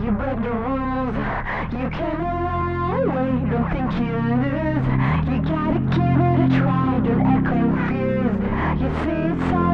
you break the rules. You came a long way, don't think you lose. You gotta give it a try, don't act confused. You see it's all